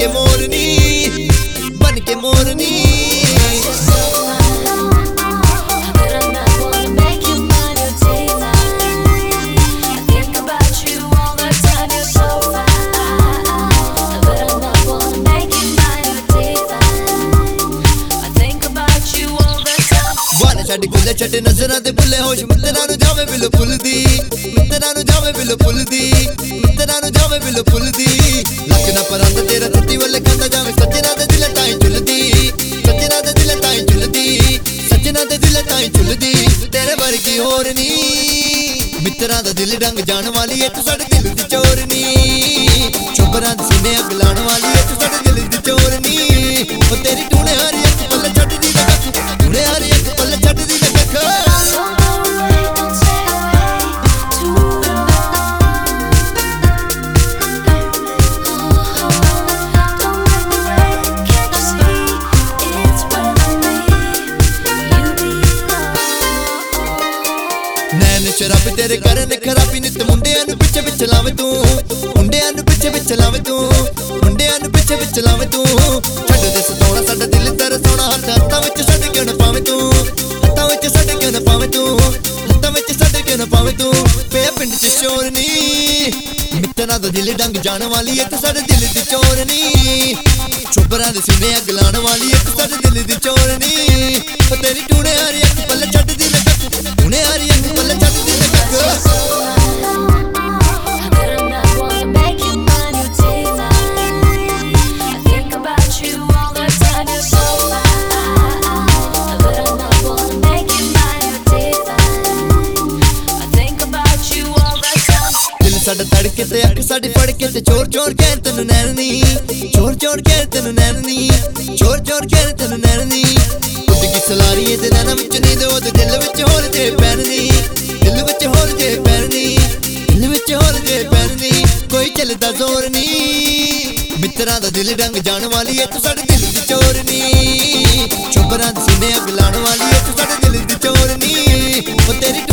के मोरनी बन के मोरनी छड़ गुले छड़ नजरां ते बुले होश मित्तरां नूं जावे बिल फुलदी मित्तरां नूं जावे बिल फुलदी मित्तरां नूं जावे बिल फुलदी लग ना परंद तेरा छत्ती वाले कंदा जावे सजना दे दिल ताईं झुलदी सजना दे दिल ताईं झुलदी सजना दे दिल ताईं झुलदी तेरे वर्गी होर नी मित्तरां दा दिल डंग जाण वाली ऐ तू साडे दिल दी चोरनी चुबरां दे सीने अग लाण वाली ऐ तू साडे दिल दी चोरनी ओ तेरी टूने हारी अख पल्ले छड्ड दी टूने हारी अख पल्ले छड्ड दी शराबी तेरे करन खराबी नित मुंडियां नूं पिछे पिछे लावे तू मुंडियां नूं पिछे लावे तू मुंडियां नूं पिछे लावे तू छड्ड दे सताउणा साडा दिल तेरा सोहणा हत्थ हत्थां विच छड्ड क्यों ना पावे तू हत्थां विच छड्ड क्यों ना पावे तू हत्थां विच छड्ड क्यों ना पावे तू पे पिंड च शोर नी मित्तरां दा दिल डंग जाण वाली ऐ तू साडे दिल दी चोरनी चुबरां दे सीने अग लाण वाली ऐ तू साडे दिल दी चोरनी ओ तेरी टूने हारी अख पल्ले छड्ड दी टूने हारी अख पल्ले छड्ड दी साडा तड़के ते अख साडी फड़के ते चोर चोर के तैनूं नैननी चोर चोर के तैनूं नैननी चोर चोर के तैनूं नैननी उड गई सलारी ते नैना विच नींद ओदे दिल विच होर जे पैरनी दिल विच होर जे पैरनी दिल विच होर जे पैरनी कोई चलदा जोर नी मित्तरां दा दिल डंग जाण वाली ऐ तू साडे दिल दी चोरनी चुबरां दे सीने अग लाण वाली ऐ तू साडे दिल दी चोरनी ओ तेरी